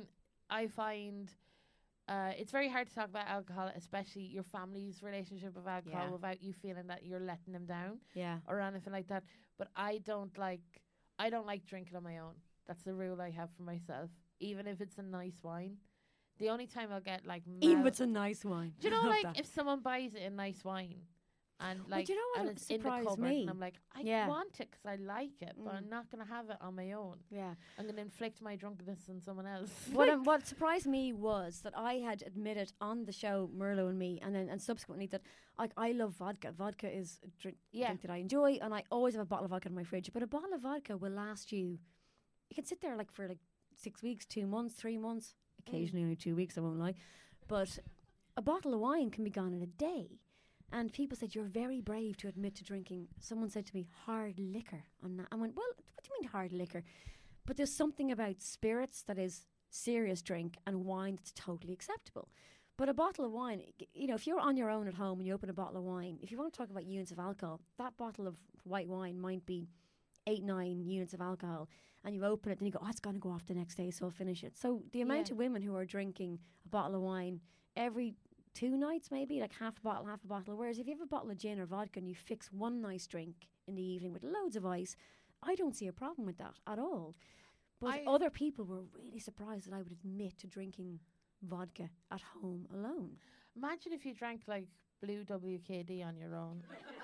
it's very hard to talk about alcohol, especially your family's relationship with alcohol, Yeah. without you feeling that you're letting them down Yeah. or anything like that. But I don't like drinking on my own. That's the rule I have for myself. Even if it's a nice wine, the only time I'll get like Even if it's a nice wine. do you know, I love like that. if someone buys it a nice wine, and Well, like, do you know what and would it's in the surprise cupboard, me? and I'm like, I Yeah. want it 'cause I like it, but Mm. I'm not gonna have it on my own. Yeah. I'm gonna inflict my drunkenness on someone else. What surprised me was that I had admitted on the show, Merlo and me, and subsequently that I love vodka. Vodka is a drink that I enjoy, and I always have a bottle of vodka in my fridge. But a bottle of vodka will last you. You can sit there like for like 6 weeks, 2 months, 3 months, occasionally only 2 weeks. I won't lie, but a bottle of wine can be gone in a day. And people said, you're very brave to admit to drinking. Someone said to me, hard liquor on that. I went, well, what do you mean hard liquor? But there's something about spirits that is serious drink and wine that's totally acceptable. But a bottle of wine, you know, if you're on your own at home and you open a bottle of wine, if you want to talk about units of alcohol, that bottle of white wine might be 8-9 units of alcohol. And you open it and you go, oh, it's going to go off the next day, so I'll finish it. So the amount Yeah. of women who are drinking a bottle of wine every 2 nights, maybe, like half a bottle. Whereas if you have a bottle of gin or vodka and you fix one nice drink in the evening with loads of ice, I don't see a problem with that at all. But other people were really surprised that I would admit to drinking vodka at home alone. Imagine if you drank like blue WKD on your own.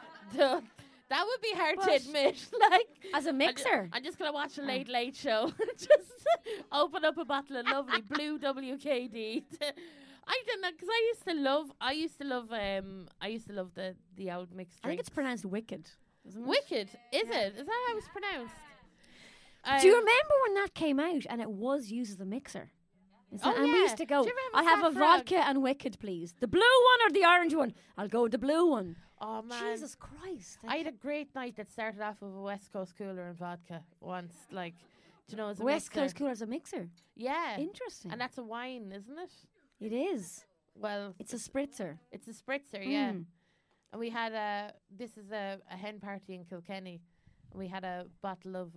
That would be hard to But admit. Like, As a mixer. I'm just gonna watch a late show. Just open up a bottle of lovely blue WKD. I don't know, because I used to love the old mixed I think drinks. it's pronounced wicked, isn't it? Wicked, is it? Is that how it's pronounced? Do you remember when that came out and it was used as a mixer? Oh, and we yeah. used to go, Do you ever I'll have a have a saffron? vodka and wicked, please. The blue one or the orange one? I'll go with the blue one. Oh man, Jesus Christ. I had a great night that started off with a West Coast cooler and vodka once. Like, do you know, as a West mixer. Coast Cooler as a mixer. Yeah, Interesting. and that's a wine, isn't it? It is. Well, It's a spritzer. it's a spritzer, yeah. Mm. And we had a hen party in Kilkenny, and we had a bottle of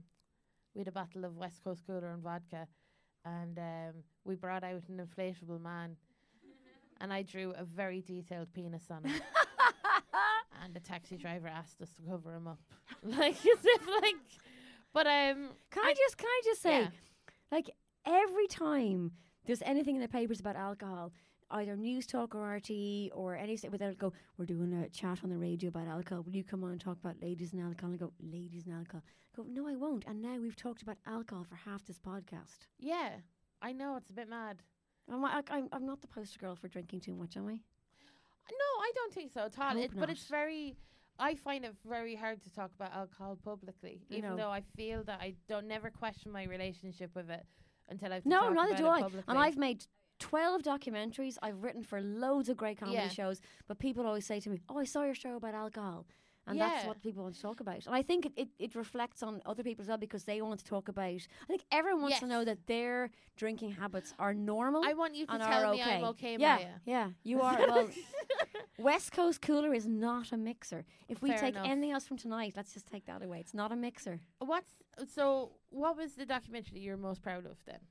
West Coast cooler and vodka, and we brought out an inflatable man, and I drew a very detailed penis on him. And the taxi driver asked us to cover him up, like as if like, but Can I just say, yeah. like every time there's anything in the papers about alcohol, either News Talk or RT or any where they'll go, we're doing a chat on the radio about alcohol. Will you come on and talk about ladies and alcohol? And I go, ladies and alcohol. I go, no, I won't. And now we've talked about alcohol for half this podcast. Yeah, I know it's a bit mad. I'm not the poster girl for drinking too much, am I? No, I don't think so at all. Hope But not. it's very. I find it very hard to talk about alcohol publicly, I even know. though I feel that I don't never question my relationship with it until I've to No, talk neither about do it I. publicly. And I've made 12 documentaries. I've written for loads of great comedy Yeah. shows. But people always say to me, oh, I saw your show about alcohol. And that's Yeah. what people want to talk about. And I think it reflects on other people as well because they want to talk about. I think everyone wants to Yes. know that their drinking habits are normal. I want you to and tell are me okay. I'm okay, yeah, Maya. yeah, you are. Well, West Coast Cooler is not a mixer. If we Fair take enough. anything else from tonight, let's just take that away. It's not a mixer. What was the documentary you're most proud of then?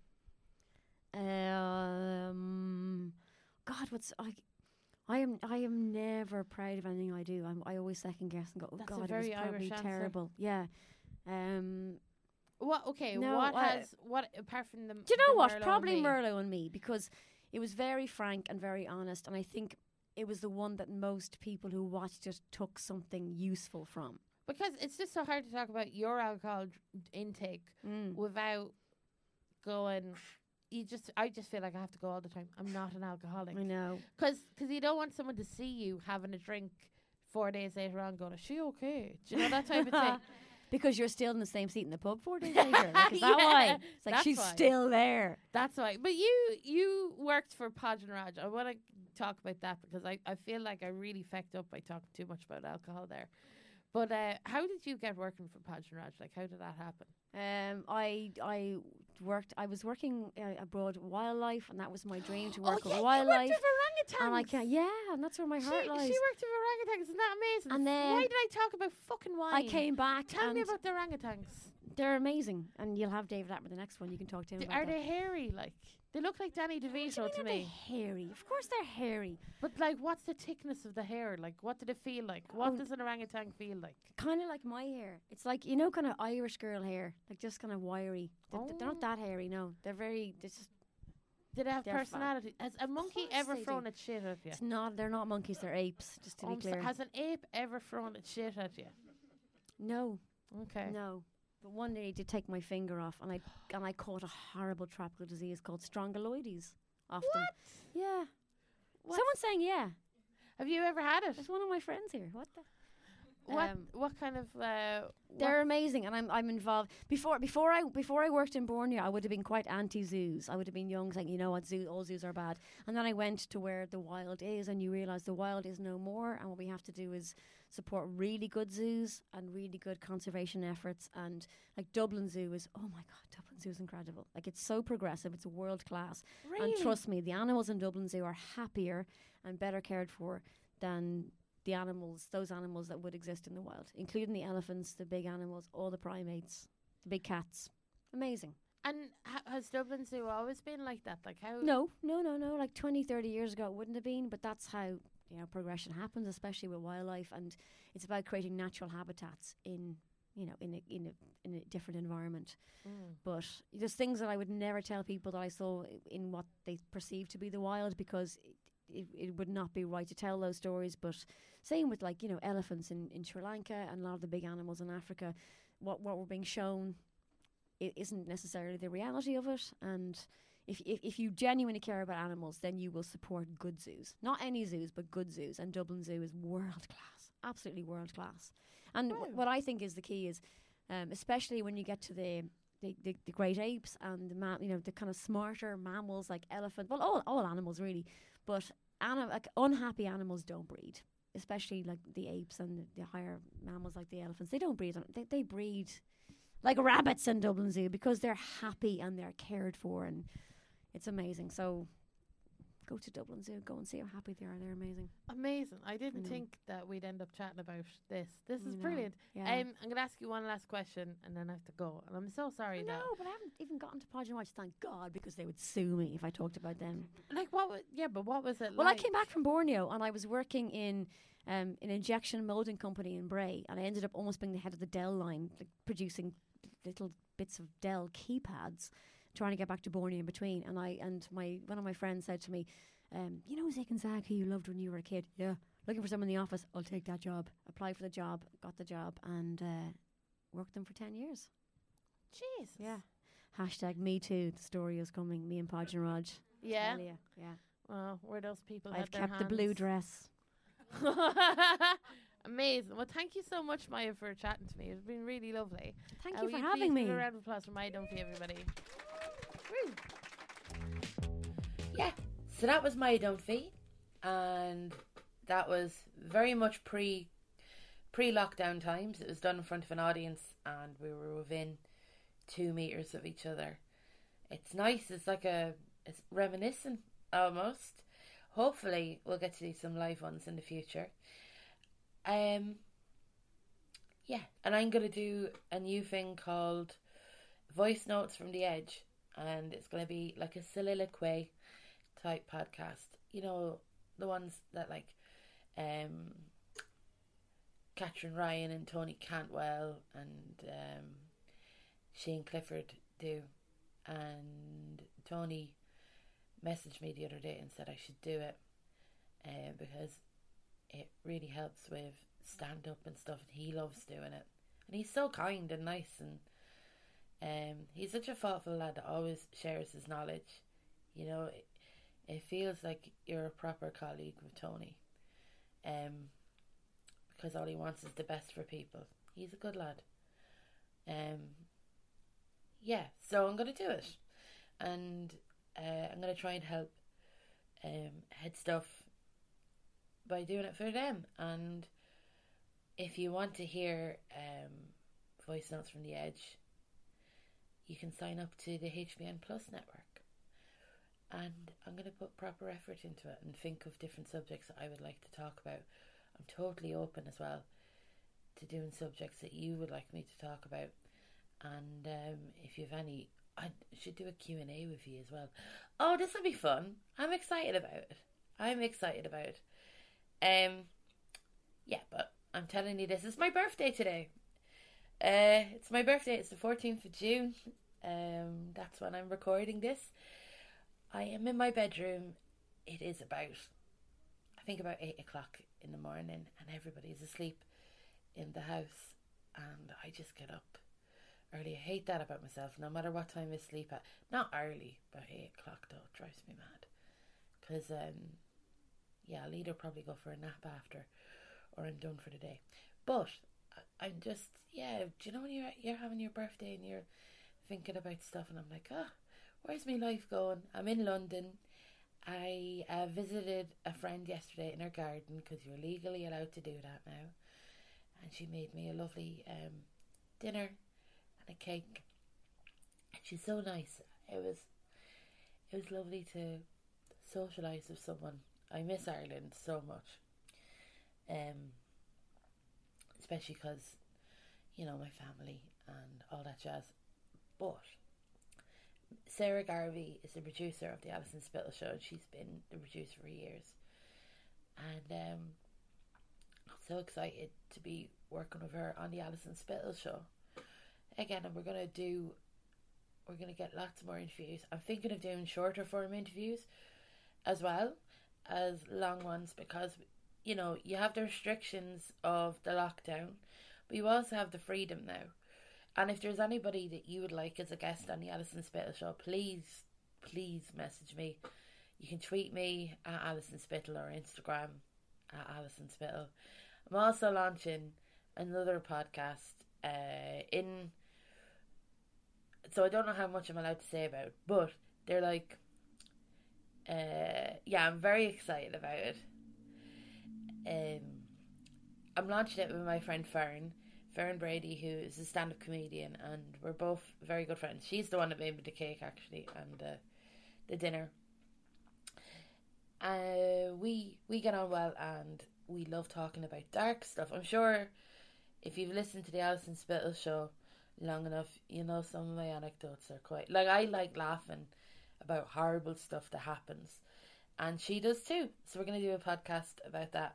God, I am never proud of anything I do. I always second guess and go, oh That's a God, it was very probably Irish answer. terrible. Yeah. What? Okay. No, What apart from the? Do you know the what? Merlot Probably and me? Merlot and me because it was very frank and very honest, and I think it was the one that most people who watched it took something useful from. Because it's just so hard to talk about your alcohol intake without going. I just feel like I have to go all the time. I'm not an alcoholic. I know. Because you don't want someone to see you having a drink 4 days later on going, is she okay? Do you know that type of thing? Because you're still in the same seat in the pub 4 days later. Like, is that why? It's like, she's still there. That's why. But you worked for Podge and Raj. I want to talk about that because I feel like I really fecked up by talking too much about alcohol there. But how did you get working for Podge and Raj? Like, how did that happen? I was working abroad wildlife, and that was my dream to Oh, work yeah, with wildlife. you worked with orangutans. And I can't, and that's where my heart lies. She worked with orangutans. Isn't that amazing? And then why did I talk about fucking wine? I came back. Tell me about the orangutans. They're amazing, and you'll have David Attenborough the next one. You can talk to him about Are that. they hairy? Like, they look like Danny DeVito to me. They're hairy. Of course they're hairy. But like, what's the thickness of the hair? Like, what did it feel like? What does an orangutan feel like? Kind of like my hair. It's like, kind of Irish girl hair, like just kind of wiry. They're not that hairy. No, they're very. Did they have they're personality? Has a monkey ever thrown its shit at you? It's not. They're not monkeys. They're apes. Just to be clear. Has an ape ever thrown its shit at you? No. Okay. No. But one day I did take my finger off, and I caught a horrible tropical disease called strongyloides off them. Yeah. Someone's saying yeah. Have you ever had it? There's one of my friends here. What the? What kind of? They're amazing, and I'm involved. Before I worked in Borneo, I would have been quite anti-zoos. I would have been young, saying, you know what, all zoos are bad. And then I went to where the wild is, and you realise the wild is no more. And what we have to do is support really good zoos and really good conservation efforts. And like Dublin Zoo is, oh my God, Dublin Zoo is incredible. Like, it's so progressive. It's world class. Really? And trust me, the animals in Dublin Zoo are happier and better cared for than those animals that would exist in the wild, including the elephants, the big animals, all the primates, the big cats. Amazing. And has Dublin Zoo always been like that? Like how? No. Like 20, 30 years ago, it wouldn't have been, but that's how progression happens, especially with wildlife. And it's about creating natural habitats in a different environment. But there's things that I would never tell people that I saw in what they perceive to be the wild, because it would not be right to tell those stories. But same with elephants in Sri Lanka and a lot of the big animals in Africa. What we're being shown, it isn't necessarily the reality of it. And if you genuinely care about animals, then you will support good zoos. Not any zoos, but good zoos. And Dublin Zoo is world class, absolutely world class. And what I think is the key is, especially when you get to the great apes and the kind of smarter mammals like elephant, well, all animals really, but unhappy animals don't breed, especially like the apes and the higher mammals like the elephants. They don't breed. They breed like rabbits in Dublin Zoo because they're happy and they're cared for, and it's amazing. So go to Dublin Zoo, go and see how happy they are. They're amazing. Amazing. I didn't think that we'd end up chatting about this. This is brilliant. Yeah. I'm going to ask you one last question and then I have to go. And I'm so sorry No, but I haven't even gotten to Podge and Watch, thank God, because they would sue me if I talked about them. Like what was it Well, like? I came back from Borneo and I was working in an injection molding company in Bray, and I ended up almost being the head of the Dell line, like producing little bits of Dell keypads, trying to get back to Borneo in between. And one of my friends said to me, you know Zig and Zag, who you loved when you were a kid? Yeah. Looking for someone in the office. I'll take that job. Applied for the job, got the job, and worked them for 10 years. Jeez. Yeah. Hashtag me too. The story is coming. Me and Podge and Raj. Yeah. Yeah. Well, where those people I've had their kept the blue dress. Amazing. Well, thank you so much, Maya, for chatting to me. It's been really lovely. Thank you for Will having please me. give a round of applause for Maya Dunphy, everybody. Woo. Yeah, so that was Maya Dunphy, and that was very much pre-lockdown times. It was done in front of an audience, and we were within 2 meters of each other. It's nice. It's reminiscent almost. Hopefully, we'll get to do some live ones in the future. Yeah, and I'm gonna do a new thing called Voice Notes from the Edge, and it's gonna be like a soliloquy type podcast. You know, the ones that like Catherine Ryan and Tony Cantwell and Shane Clifford do. And Tony messaged me the other day and said I should do it. because it really helps with stand up and stuff, and he loves doing it. And he's so kind and nice, and he's such a thoughtful lad that always shares his knowledge. You know, it feels like you're a proper colleague with Tony, because all he wants is the best for people. He's a good lad. Yeah, so I'm going to do it, and I'm going to try and help Head Stuff by doing it for them. And if you want to hear voice notes from the Edge, you can sign up to the HBN Plus network, and I'm going to put proper effort into it and think of different subjects that I would like to talk about. I'm totally open as well to doing subjects that you would like me to talk about. And if you have any, I should do a Q&A with you as well. Oh, this will be fun. I'm excited about it. Yeah, but I'm telling you, this is my birthday today. It's my birthday. It's the 14th of June. That's when I'm recording this. I am in my bedroom. It is about 8 o'clock in the morning, and everybody's asleep in the house, and I just get up early. I hate that about myself. No matter what time I sleep at, not early, but 8 o'clock though, it drives me mad. Because I'll either probably go for a nap after, or I'm done for the day. But I'm just, do you know when you're having your birthday and you're thinking about stuff, and I'm like, where's my life going? I'm in London. I visited a friend yesterday in her garden, because you're legally allowed to do that now, and she made me a lovely dinner and a cake, and she's so nice. It was lovely to socialise with someone. I miss Ireland so much, especially because, you know, my family and all that jazz. But Sarah Garvey is the producer of the Alison Spittle Show, and she's been the producer for years, and I'm so excited to be working with her on the Alison Spittle Show again. And we're gonna get lots more interviews. I'm thinking of doing shorter form interviews as well as long ones, because, you know, you have the restrictions of the lockdown, but you also have the freedom now. And if there's anybody that you would like as a guest on the Alison Spittle Show, please message me. You can tweet me at Alison Spittle or Instagram at Alison Spittle. I'm also launching another podcast so I don't know how much I'm allowed to say about it, but they're like, I'm very excited about it. I'm launching it with my friend Fern Brady, who is a stand-up comedian, and we're both very good friends. She's the one that made me the cake, actually, and the dinner. We get on well, and we love talking about dark stuff. I'm sure if you've listened to the Alison Spittle Show long enough, you know some of my anecdotes are quite, like, I like laughing about horrible stuff that happens, and she does too. So we're going to do a podcast about that.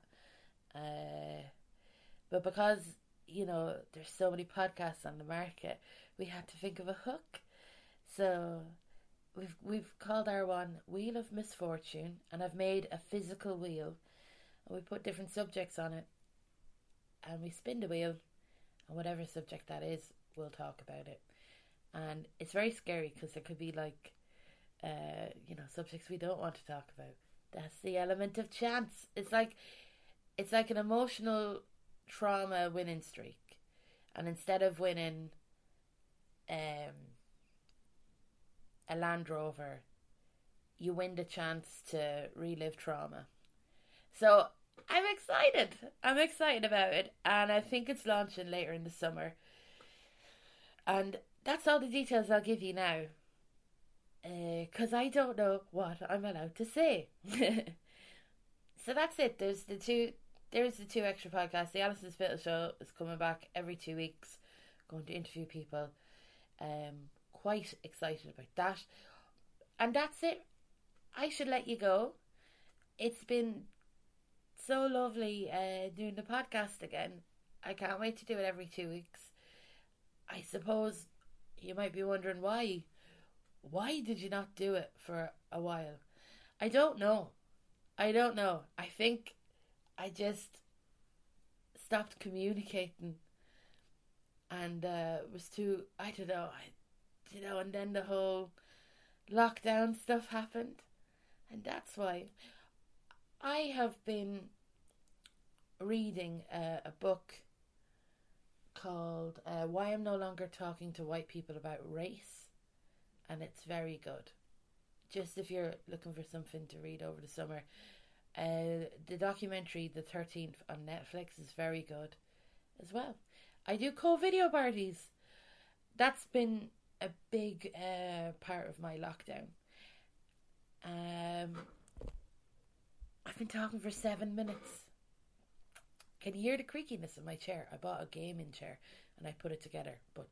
But because, you know, there's so many podcasts on the market, we had to think of a hook. So we've called our one Wheel of Misfortune, and I've made a physical wheel, and we put different subjects on it, and we spin the wheel, and whatever subject that is, we'll talk about it. And it's very scary, because there could be, like, subjects we don't want to talk about. That's the element of chance. It's like an emotional trauma winning streak, and instead of winning a Land Rover, you win the chance to relive trauma. So I'm excited about it, and I think it's launching later in the summer, and that's all the details I'll give you now, because I don't know what I'm allowed to say. So that's it. There's the two extra podcasts. The Alison Spittle Show is coming back every 2 weeks. Going to interview people. Quite excited about that. And that's it. I should let you go. It's been so lovely doing the podcast again. I can't wait to do it every 2 weeks. I suppose you might be wondering why. Why did you not do it for a while? I don't know. I don't know. I think I just stopped communicating, and was too. I don't know. And then the whole lockdown stuff happened, and that's why I have been reading a book called Why I'm No Longer Talking to White People About Race, and it's very good. Just if you're looking for something to read over the summer. The documentary The 13th on Netflix is very good as well. I do co-video parties. That's been a big part of my lockdown. I've been talking for 7 minutes. Can you hear the creakiness of my chair? I bought a gaming chair and I put it together, but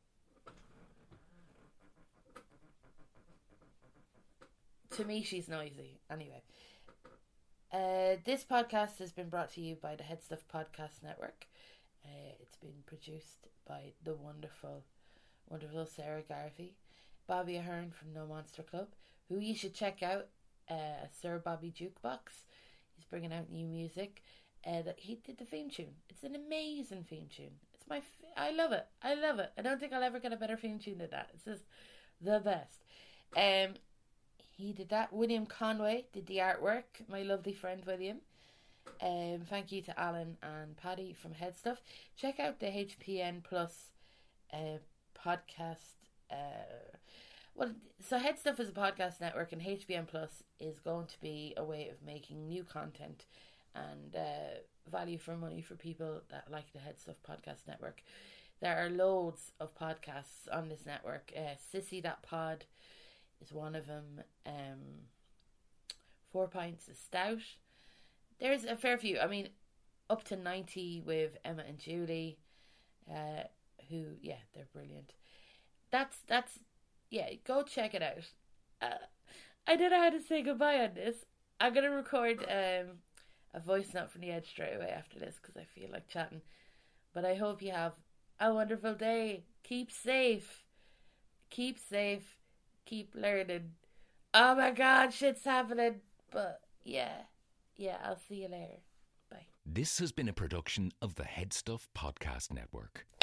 to me she's noisy. Anyway, this podcast has been brought to you by the Head Stuff Podcast Network. It's been produced by the wonderful Sarah Garvey, Bobby Ahern from No Monster Club, who you should check out, Sir Bobby Jukebox. He's bringing out new music. He did the theme tune. It's an amazing theme tune. I love it. I don't think I'll ever get a better theme tune than that. It's just the best. He did that. William Conway did the artwork. My lovely friend William. Thank you to Alan and Paddy from Head Stuff. Check out the HPN Plus podcast. So Head Stuff is a podcast network, and HBN Plus is going to be a way of making new content and value for money for people that like the Head Stuff Podcast Network. There are loads of podcasts on this network. Sissy That Pod is one of them. 4 Pints of Stout. There's a fair few. I mean, up to 90 with Emma and Julie, who, yeah, they're brilliant. That's go check it out. I don't know how to say goodbye on this. I'm going to record a voice note from the edge straight away after this because I feel like chatting. But I hope you have a wonderful day. Keep safe. Keep learning. Oh my God, shit's happening. But yeah, I'll see you later. Bye. This has been a production of the Head Stuff Podcast Network.